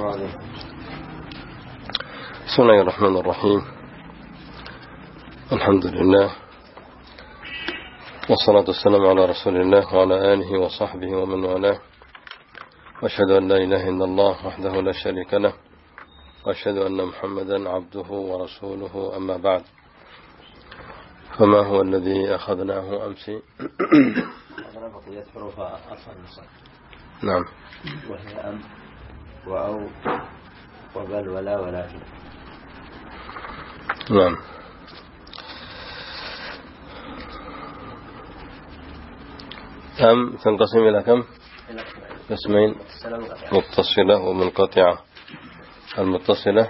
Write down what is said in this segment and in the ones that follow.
بسم الله الرحمن الرحيم. الحمد لله والصلاة والسلام على رسول الله وعلى آله وصحبه ومن والاه، وأشهد أن لا إله إلا الله وحده لا شريك له، وأشهد أن محمدا عبده ورسوله. أما بعد، فما هو الذي أخذناه أمس؟ بقية حروف أصل المصحف. نعم. وهي أم وأو وبل ولا ولكن. نعم. أم تنقسم إلى كم؟ قسمين: متصلة ومنقطعة. المتصلة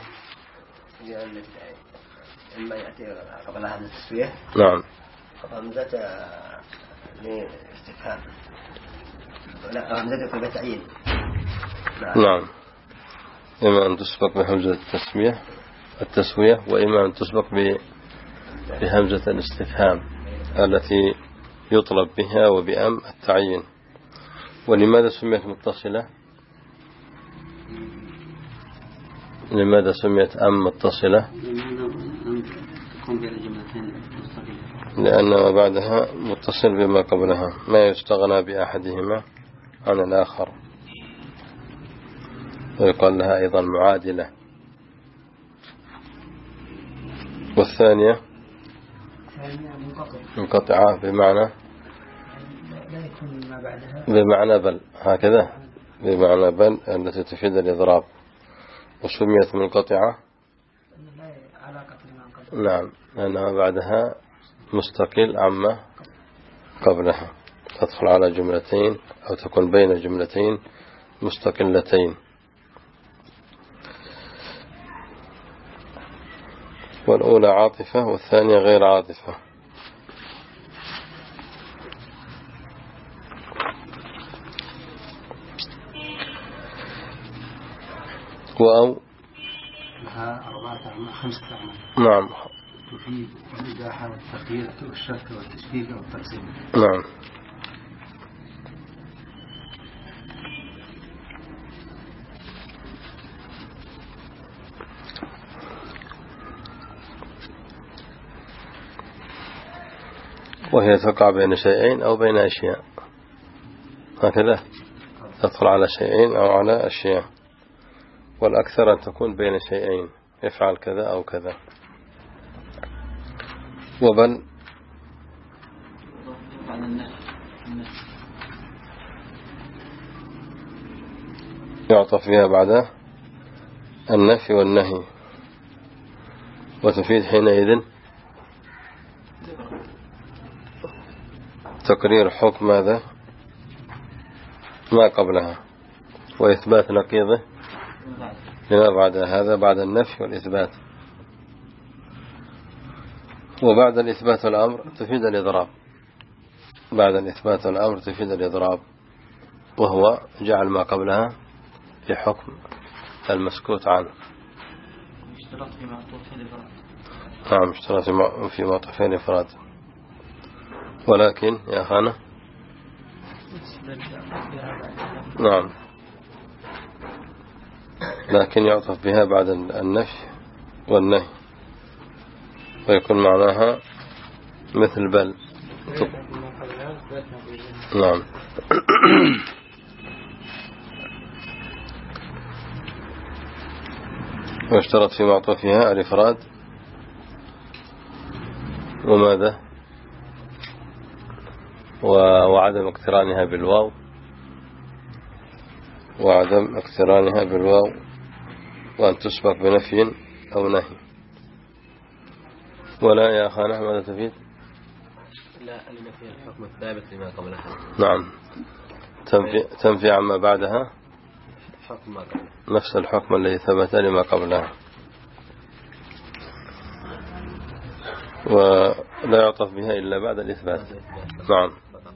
إما يأتي قبلها التسوية. نعم. همزة لاستفهام. لا، همزة للتعيين. نعم. إما أن تسبق بهمزة التسوية، وإما أن تسبق بهمزة الاستفهام التي يطلب بها، وبأم التعيين. ولماذا سميت متصلة؟ لماذا سميت أم متصلة؟ لأن ما بعدها متصل بما قبلها، ما يستغنى بأحدهما عن الآخر، ويقال لها أيضا معادلة. والثانية منقطعة بمعنى بل، هكذا بمعنى بل التي تفيد الإضراب. وسميت منقطعة نعم لأنها بعدها مستقل عما قبلها، تدخل على جملتين أو تكون بين جملتين مستقلتين. والأولى عاطفة والثانية غير عاطفة. وأو لها 5 أعمال. نعم. تفيد الإباحة والتقييد والشك والتشكيك والتقسيم. نعم. وهي تقع بين شيئين أو بين أشياء، هكذا تدخل على شيئين أو على أشياء، والأكثر أن تكون بين شيئين، افعل كذا أو كذا. وبل يعطف فيها بعد النفي والنهي، وتفيد حينئذ تقرير حكم ماذا ما قبلها، وإثبات نقيضه لما بعد هذا، بعد النفي والإثبات. وبعد الإثبات والأمر تفيد الإضراب، بعد الإثبات والأمر تفيد الإضراب، وهو جعل ما قبلها في حكم المسكوت عنه. نعم، اشترط في معطوفين الإفراد. ولكن يا أخانا نعم، لكن يعطف بها بعد النفي والنهي، ويكون معناها مثل بل. نعم. واشترط في معطوفها الإفراد وماذا وعدم اقترانها بالواو، وعدم اقترانها بالواو، وأن تسبق بنفي أو نهي. ولا يا أخانا ماذا تفيد؟ لا، النفي الحكم الثابت لما قبلها. نعم، تنفي عما بعدها حكم ما قبلها، نفس الحكم الذي ثبت لما قبلها. ولا يعطف بها إلا بعد الإثبات. نعم.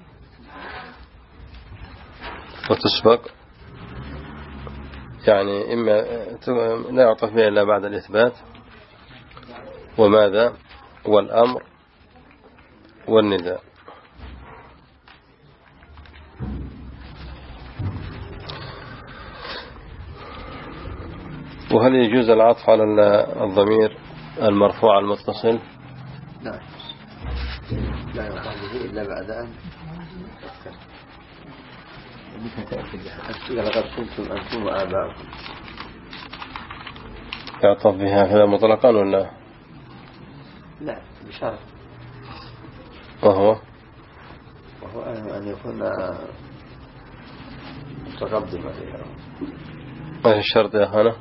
وتسبق يعني إما لا يعطف بها إلا بعد الإثبات، وماذا والأمر والنداء. وهل يجوز العطف على الضمير المرفوع المتصل؟ لا يعطف به إلا بعد أن لقد كنتم أنتم وآباؤكم. يعطف بها هذا مطلقا ولا؟ لا بشرط، وهو أن يكون متقدما. ما هي الشرط يا أخانا؟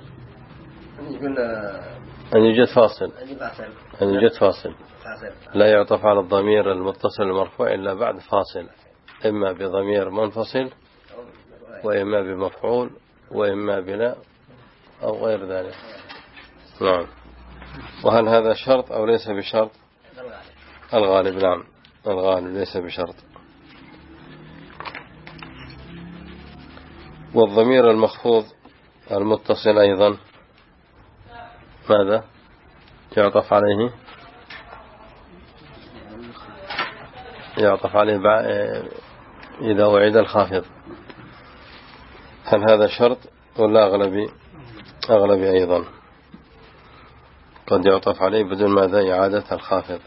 أن يوجد فاصل. لا يعطف على الضمير المتصل المرفوع إلا بعد فاصل، إما بضمير منفصل وإما بمفعول وإما بلا أو غير ذلك. نعم. وهل هذا شرط أو ليس بشرط؟ الغالب نعم، الغالب ليس بشرط. والضمير المخفوض المتصل أيضا ماذا يعطف عليه؟ يعطف عليه إذا وعد الخافض. هل هذا شرط ولا أغلبي أيضا؟ قد يعطف عليه بدون ماذا؟ إعادة الخافض.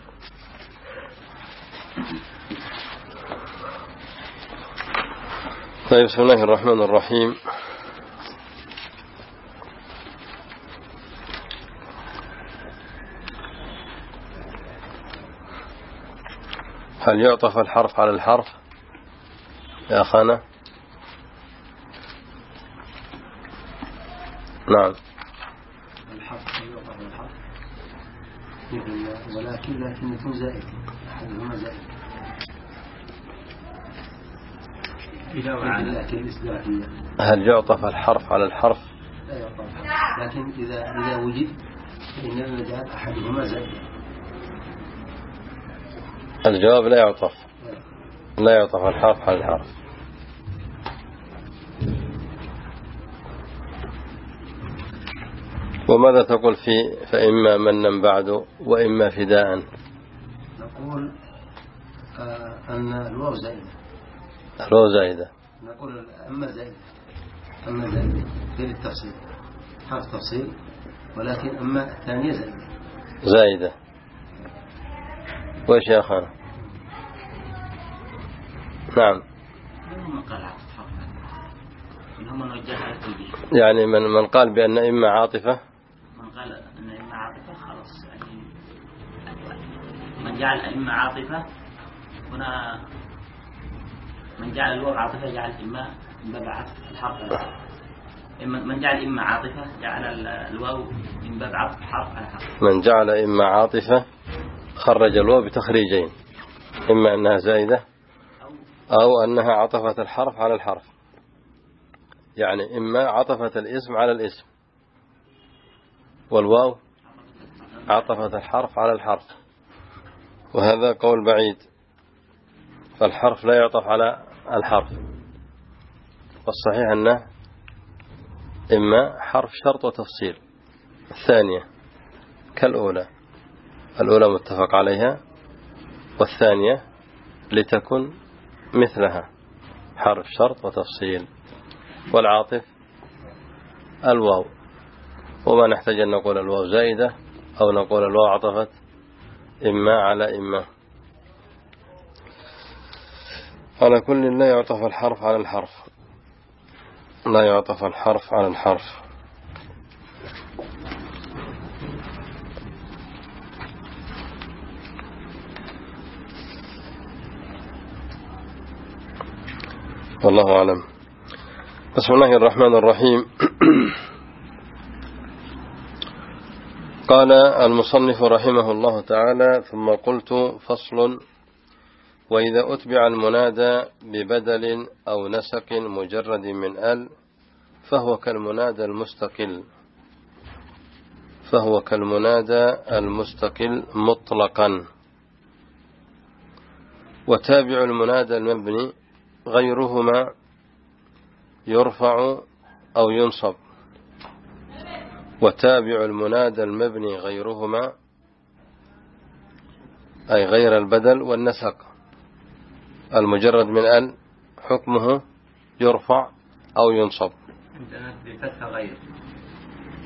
طيب، بسم الله الرحمن الرحيم. هل يعطف الحرف على الحرف يا أخانا؟ نعم. الحرف يعطف على الحرف ولكن يكون زائد، أحدهما زائد. هل يعطف الحرف على الحرف؟ لا يعطف، لكن إذا وجد فإننا نجعل أحدهما زائد. الجواب لا يعطف الحرف على الحرف. وماذا تقول في فإما منا بعد وإما فداء؟ نقول أن الواو زائدة. نقول أما زائدة غير التفصيل، حرف تفصيل، ولكن أما الثانية زائدة. وإيش يا أخانا؟ نعم. يعني من قال بأن إما عاطفة، خلاص، يعني من جعل إما عاطفة هنا، من جعل الواو عاطفة جعل إما من باب عطف الحرف على الحرف. من جعل إما عاطفة جعل الواو من باب عطف الحرف على الحرف. من جعل إما عاطفة خرج الواو بتخريجين، إما أنها زائدة أو أنها عطفت الحرف على الحرف، يعني إما عطفت الاسم على الاسم، والواو عطفت الحرف على الحرف، وهذا قول بعيد. فالحرف لا يعطف على الحرف، والصحيح أنه إما حرف شرط وتفصيل. الثانية كالأولى، الأولى متفق عليها، والثانية لتكن مثلها حرف شرط وتفصيل. والعاطف الواو، وما نحتاج أن نقول الواو زائدة أو نقول الواو عطفت إما على إما. على كل لا يعطف الحرف على الحرف، لا يعطف الحرف على الحرف. والله أعلم. بسم الله الرحمن الرحيم. قال المصنف رحمه الله تعالى: ثم قلت: فصل. وإذا أتبع المنادى ببدل أو نسق مجرد من ال فهو كالمنادى المستقل مطلقا. وتابع المنادى المبني غيرهما يرفع أو ينصب. وتابع المنادى المبني غيرهما أي غير البدل والنسق المجرد من ال حكمه يرفع أو ينصب.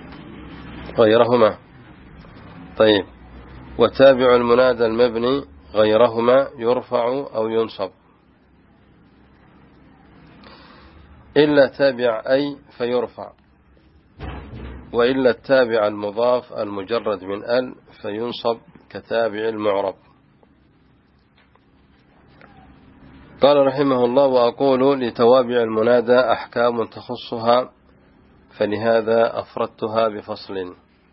غيرهما. طيب، وتابع المنادى المبني غيرهما يرفع أو ينصب، إلا تابع أي فيرفع، وإلا التابع المضاف المجرد من ال فينصب كتابع المعرب. قال رحمه الله: وأقول لتوابع المنادى أحكام تخصها، فلهذا أفردتها بفصل.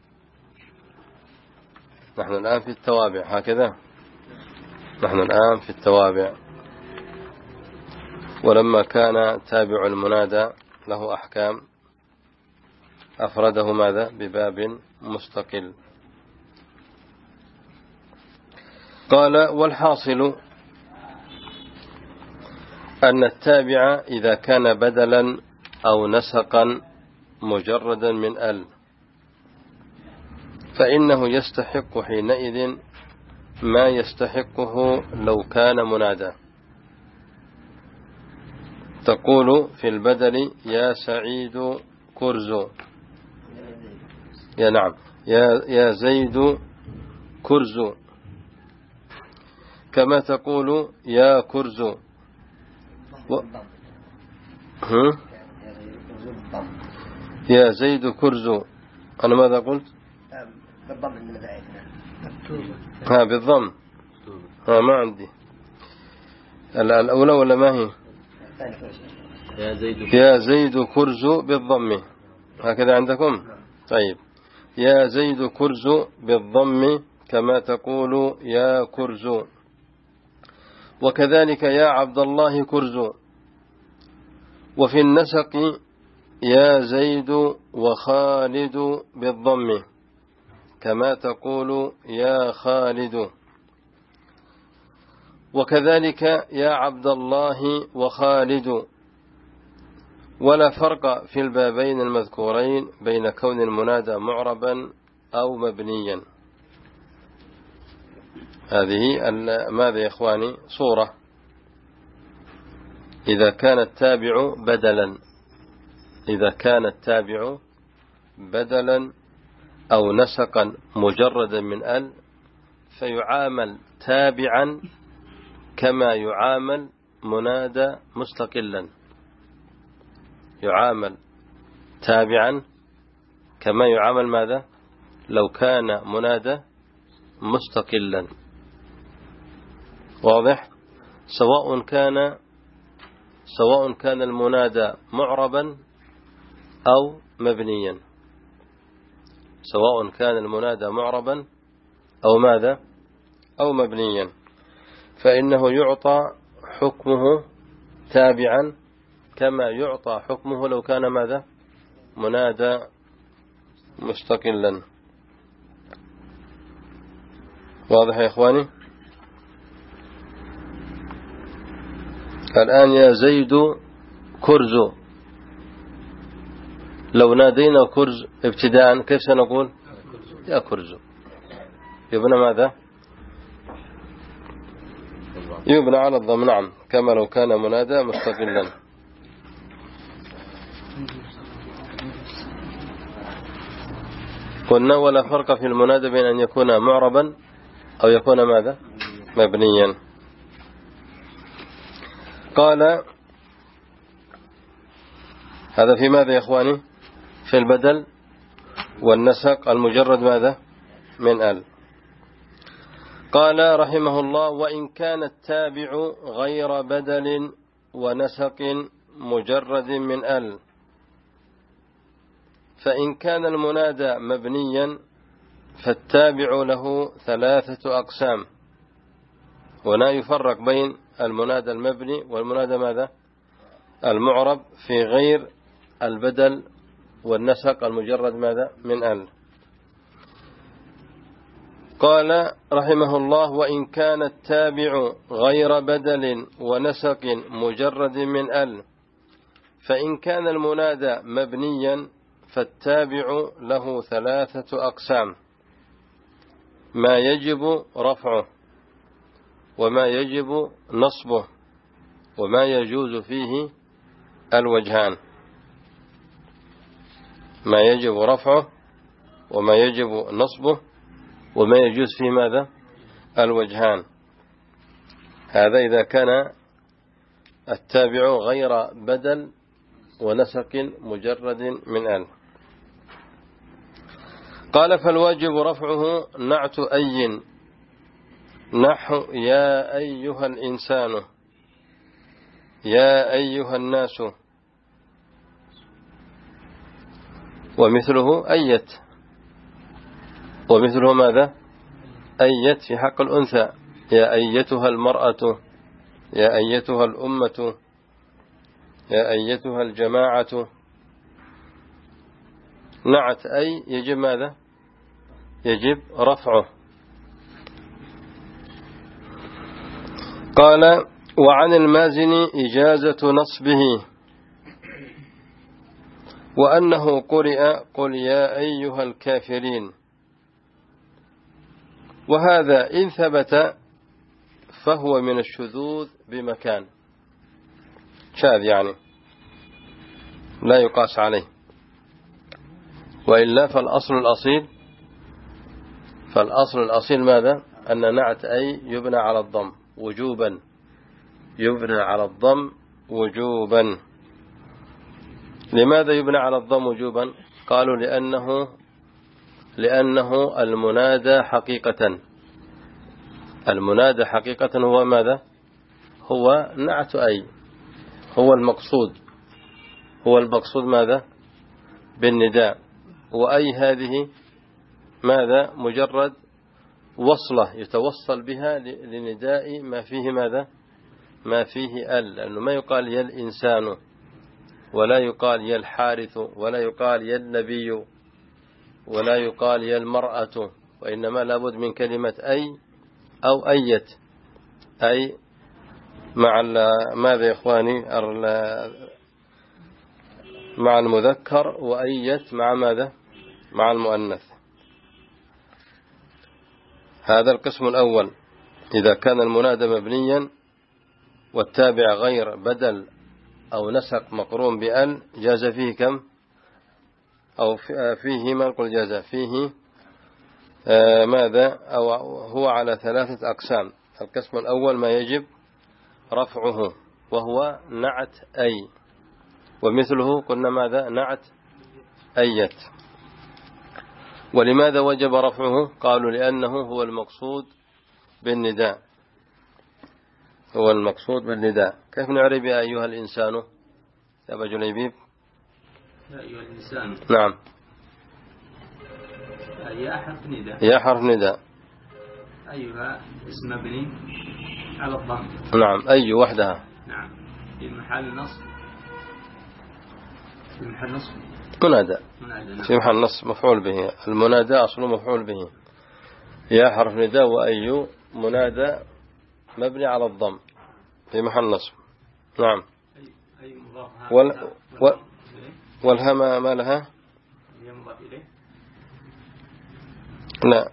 نحن الآن في التوابع، هكذا نحن الآن في التوابع. ولما كان تابع المنادى له أحكام أفرده ماذا؟ بباب مستقل. قال: والحاصل أن التابع إذا كان بدلا أو نسقا مجردا من ال فإنه يستحق حينئذ ما يستحقه لو كان منادى. تقول في البدل: يا سعيد كرز، يا نعم يا زيد كرز، كما تقول يا كرز يا زيد كرز. أنا ماذا قلت؟ بالضم. بالضم. ما عندي الأولى ولا ما هي؟ يا زيد كرز بالضم، هكذا عندكم؟ طيب، يا زيد كرز بالضم كما تقول يا كرز. وكذلك يا عبد الله كرز. وفي النسق يا زيد وخالد بالضم كما تقول يا خالد. وكذلك يا عبد الله وخالد. ولا فرق في البابين المذكورين بين كون المنادى معربا أو مبنيا. هذه ماذا يا إخواني؟ صورة. إذا كان التابع بدلا، إذا كان التابع بدلا أو نسقا مجردا من ال فيعامل تابعا كما يعامل منادى مستقلا. يعامل تابعا كما يعامل ماذا؟ لو كان منادى مستقلا. واضح؟ سواء كان المنادى معربا أو مبنيا، سواء كان المنادى معربا أو ماذا؟ أو مبنيا، فإنه يعطى حكمه تابعا كما يعطى حكمه لو كان ماذا؟ منادى مستقلا. واضح يا إخواني؟ الآن يا زيد كرز، لو نادينا كرز ابتداء كيف سنقول؟ يا كرز. يبنى ماذا؟ يبنى على الضم، نعم، كما لو كان منادى مستقلا. قلنا: ولا فرق في المنادى بين أن يكون معربا أو يكون ماذا؟ مبنيا. قال: هذا في ماذا يا إخواني؟ في البدل والنسق المجرد ماذا؟ من ال. قال رحمه الله: وإن كان التابع غير بدل ونسق مجرد من ال، فإن كان المنادى مبنيا فالتابع له 3 أقسام. هنا يفرق بين المنادى المبني والمنادى ماذا؟ المعرب في غير البدل والنسق المجرد ماذا؟ من ال. قال رحمه الله: وإن كان التابع غير بدل ونسق مجرد من ال، فإن كان المنادى مبنيا فالتابع له 3 أقسام: ما يجب رفعه، وما يجب نصبه، وما يجوز فيه الوجهان. ما يجب رفعه وما يجب نصبه وما يجوز فيه ماذا الوجهان. هذا إذا كان التابع غير بدل ونسق مجرد من ال. قال فالواجب رفعه نعت أي نحو يا أيها الإنسان يا أيها الناس، ومثله أيت، ومثله ماذا أيت في حق الأنثى يا أيتها المرأة يا أيتها الأمة يا أيتها الجماعة. نعت أي يجب ماذا يجب رفعه. قال وعن المازن إجازة نصبه وأنه قرئ قل يا أيها الكافرين، وهذا إن ثبت فهو من الشذوذ بمكان، شاذ يعني لا يقاس عليه، وإلا فالأصل الأصيل ماذا أن نعت أي يبنى على الضم وجوبا، يبنى على الضم وجوبا. لماذا يبنى على الضم وجوبا؟ قالوا لأنه المنادى حقيقة، المنادى حقيقة هو ماذا هو نعت أي، هو المقصود ماذا بالنداء، وأي هذه ماذا مجرد وصلة يتوصل بها لنداء ما فيه ماذا ما فيه ال، لأنه ما يقال يا الإنسان ولا يقال يا الحارث ولا يقال يا النبي ولا يقال يا المرأة، وإنما لابد من كلمة أي أو أيت، أي مع ماذا يا إخواني مع المذكر، وأيت مع ماذا مع المؤنث. هذا القسم الأول إذا كان المنادى مبنيا والتابع غير بدل أو نسق مقرون بأل جاز فيه كم أو فيه ما نقول جاز فيه ماذا أو هو على 3 أقسام. القسم الأول ما يجب رفعه وهو نعت أي، ومثله قلنا ماذا نعت أيت. ولماذا وجب رفعه؟ قالوا لأنه هو المقصود بالنداء، هو المقصود بالنداء. كيف نعرب يا أيها الإنسان يا أبا جليبيب؟ يا أيها الإنسان نعم يا حرف نداء، يا حرف نداء، أيها اسم مبني على الضم، نعم أي وحدها، نعم في محل نصب، منادى نعم. في محل نصب مفعول به، المنادى أصله مفعول به، يا حرف نداء وأي منادى مبني على الضم في محل نصب، نعم. أي مضاف والهمة ما لها؟ هي مضاف إليه؟ لا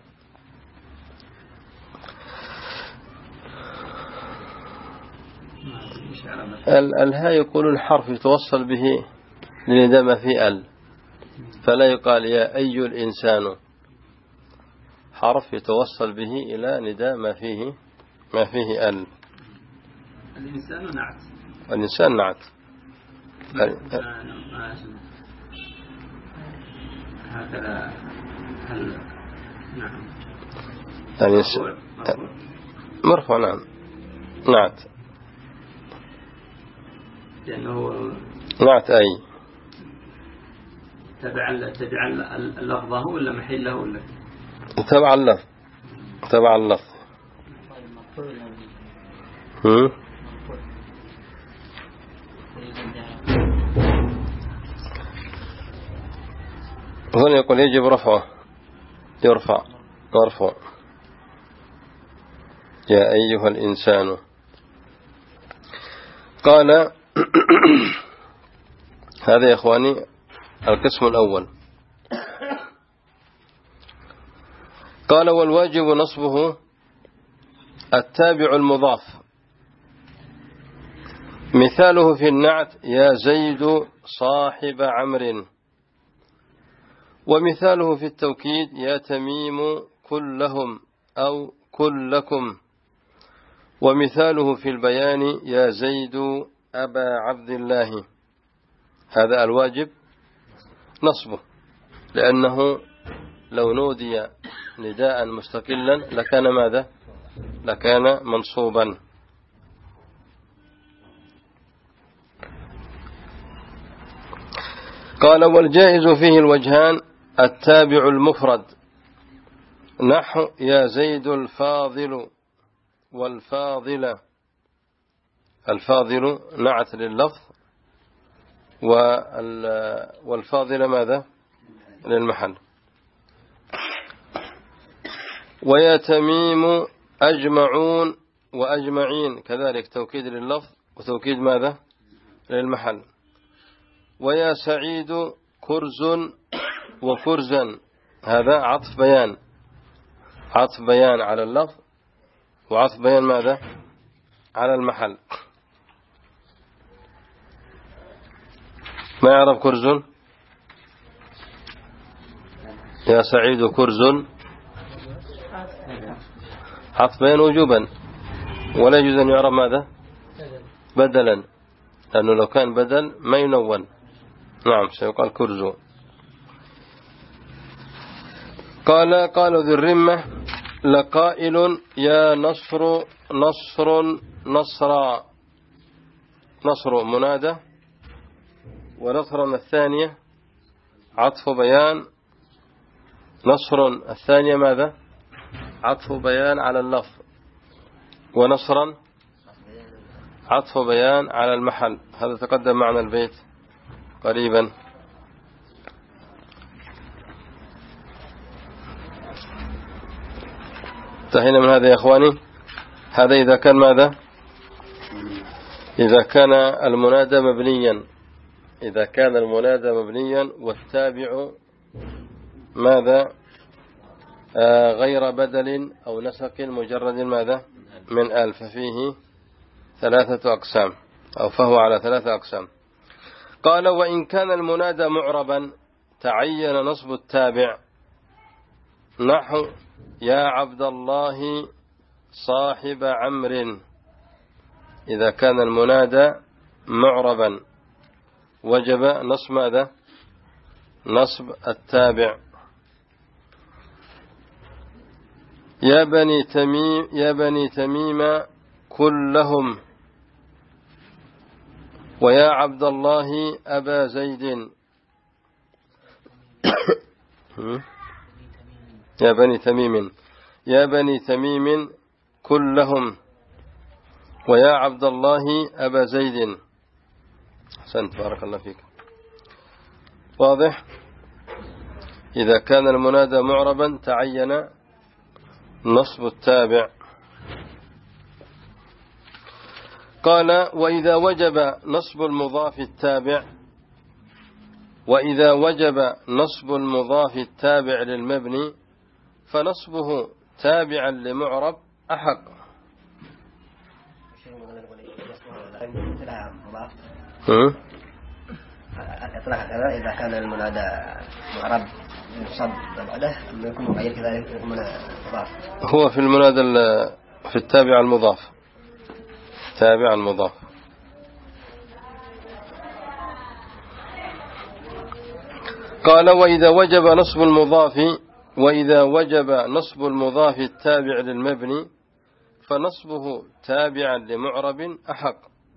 الهاء يقول الحرف يتوصل به لنداء ما فيه ال، فلا يقال يا أي الإنسان، حرف يتوصل به إلى نداء ما فيه ال. الإنسان نعت، الإنسان نعت، هكذا هل نعم يعني مرفوع نعم نعت، لأنه نعت أي تبع اللفظه ولا محله ولا تبع اللفظ هنا يقول يجب رفعه، يرفع مرفوع يا أيها الإنسان. قال هذا يا إخواني القسم الأول. قال والواجب نصبه التابع المضاف، مثاله في النعت يا زيد صاحب عمرو، ومثاله في التوكيد يا تميم كلهم أو كلكم. ومثاله في البيان يا زيد أبا عبد الله. هذا الواجب نصبه، لأنه لو نودي نداء مستقلا لكان ماذا؟ لكان منصوبا. قال والجائز فيه الوجهان التابع المفرد نحو يا زيد الفاضل والفاضلة. الفاضل نعت لللفظ، والفاضلة ماذا؟ للمحل. ويا تميم أجمعون وأجمعين كذلك توكيد لللفظ وتوكيد ماذا؟ للمحل. ويا سعيد كرز وكرزا، هذا عطف بيان، عطف بيان على اللفظ وعطف بيان ماذا؟ على المحل. ما يعرف كرز؟ يا سعيد كرز عطف بيان وجوبا، ولا يجوز أن يعرف ماذا؟ بدلا، لأنه لو كان بدل ما ينون. نعم سيقال كرز. قال ذو الرمة لقائل يا نصر نصر نصرا. نصر منادى، ونصرا الثانية عطف بيان، نصر الثانية ماذا؟ عطف بيان على اللفظ، ونصرا عطف بيان على المحل. هذا تقدم معنا البيت قريبا. انتهينا من هذا يا إخواني. هذا إذا كان ماذا؟ إذا كان المنادى مبنيا، إذا كان المنادى مبنيا والتابع ماذا؟ غير بدل أو نسق مجرد ماذا؟ من ألف، ففيه ثلاثة أقسام، أو فهو على ثلاثة أقسام. قال وإن كان المنادى معربا تعين نصب التابع نحو يا عبد الله صاحب عمرو. إذا كان المنادى معربا وجب نصب ماذا؟ نصب التابع. يا بني تميم كلهم، ويا عبد الله أبا زيد. يا بني تميم كلهم، ويا عبد الله أبا زيد. أحسنت بارك الله فيك. واضح؟ إذا كان المنادى معربا تعين نصب التابع. قال وإذا وجب نصب المضاف التابع، وإذا وجب نصب المضاف التابع للمبني فنصبه تابعا لمعرب أحق. إذا كان المنادى معرب ينصب بعده يكون مغير كذلك يكون مضاف. هو في المنادى في التابع المضاف، تابع المضاف. قال وإذا وجب نصب المضاف التابع للمبني فنصبه تابعا لمعرب أحق.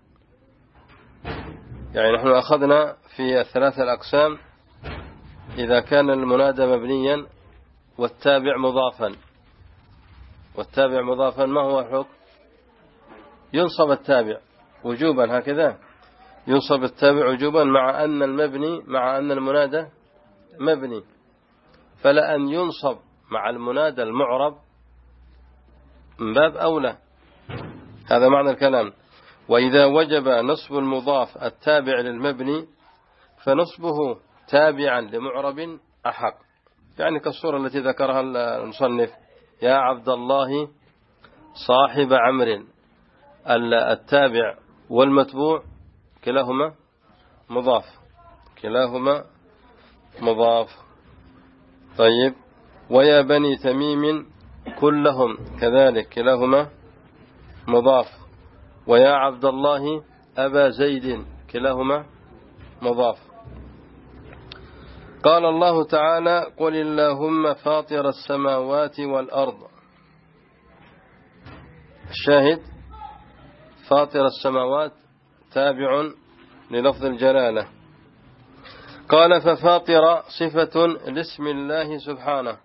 يعني نحن أخذنا في الثلاثة الأقسام إذا كان المنادى مبنيا والتابع مضافا. والتابع مضافا ما هو الحكم؟ ينصب التابع وجوبا، هكذا ينصب التابع وجوبا مع أن المنادى مبني، فلأن ينصب مع المنادى المعرب من باب أولى. هذا معنى الكلام. وإذا وجب نصب المضاف التابع للمبني فنصبه تابعا لمعرب أحق. يعني كالصورة التي ذكرها المصنف يا عبد الله صاحب عمرو. التابع والمتبوع كلاهما مضاف، طيب. ويا بني تميم كلهم كذلك كلاهما مضاف. ويا عبد الله أبا زيد كلاهما مضاف. قال الله تعالى قل اللهم فاطر السماوات والأرض. الشاهد فاطر السماوات تابع للفظ الجلالة. قال ففاطر صفة لاسم الله سبحانه.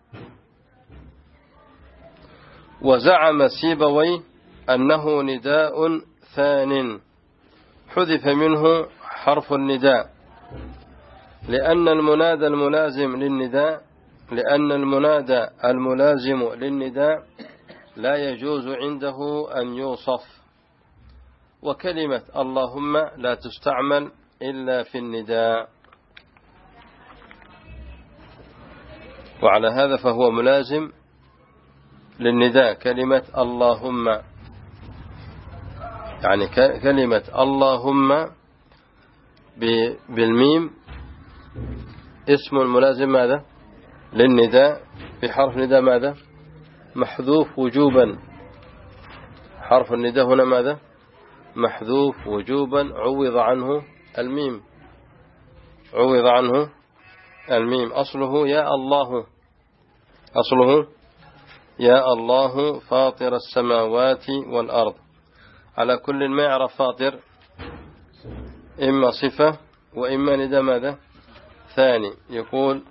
وزعم سيبوي أنه نداء ثان حذف منه حرف النداء لأن المنادى الملازم للنداء لا يجوز عنده أن يوصف. وكلمة اللهم لا تستعمل إلا في النداء، وعلى هذا فهو ملازم للنداء كلمة اللهم، يعني كلمة اللهم بالميم اسم ملازم ماذا للنداء بحرف نداء ماذا محذوف وجوبا. حرف النداء هنا ماذا محذوف وجوبا، عوض عنه الميم. أصله يا الله فاطر السماوات والأرض. على كل ما يعرف فاطر إما صفة وإما نداء ماذا ثاني. يقول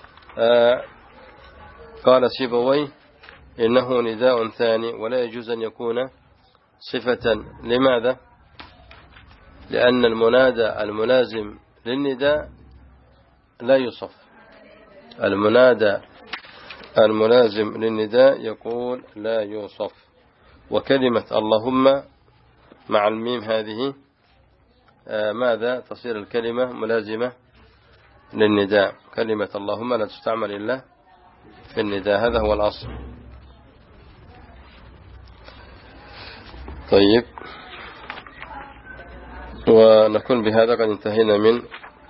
قال سيبويه إنه نداء ثاني ولا يجوز أن يكون صفة. لماذا؟ لأن المنادى الملازم للنداء لا يوصف. المنادى الملازم للنداء يقول لا يوصف. وكلمة اللهم مع الميم هذه ماذا تصير الكلمة ملازمة للنداء. كلمة اللهم لا تستعمل إلا في النداء، هذا هو الأصل. طيب، ونكون بهذا قد انتهينا من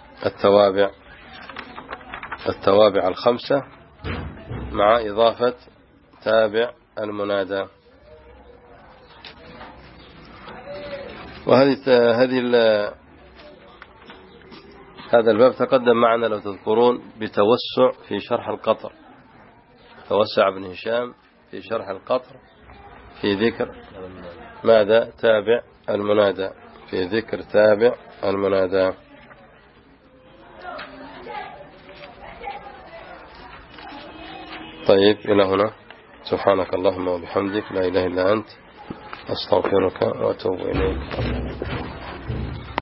التوابع الخمسة مع إضافة تابع المنادى. هذا الباب تقدم معنا لو تذكرون بتوسع في شرح القطر. توسع ابن هشام في شرح القطر في ذكر ماذا تابع المنادى، في ذكر تابع المنادى. طيب، إلى هنا. سبحانك اللهم وبحمدك لا إله إلا أنت أستغفرك وأتوب إليك.